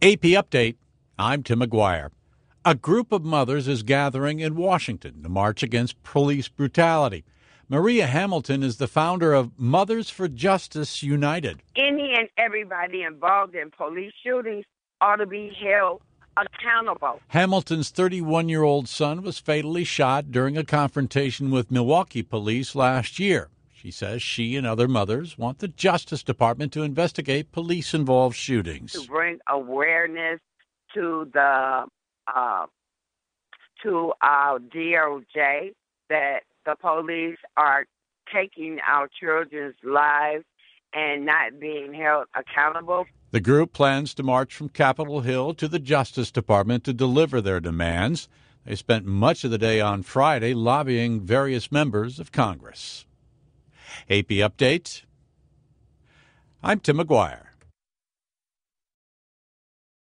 AP Update, I'm Tim McGuire. A group of mothers is gathering in Washington to march against police brutality. Maria Hamilton is the founder of Mothers for Justice United. Any and everybody involved in police shootings ought to be held accountable. Hamilton's 31-year-old son was fatally shot during a confrontation with Milwaukee police last year. She says she and other mothers want the Justice Department to investigate police-involved shootings. To bring awareness to the to our DOJ that the police are taking our children's lives and not being held accountable. The group plans to march from Capitol Hill to the Justice Department to deliver their demands. They spent much of the day on Friday lobbying various members of Congress. AP Update, I'm Tim McGuire.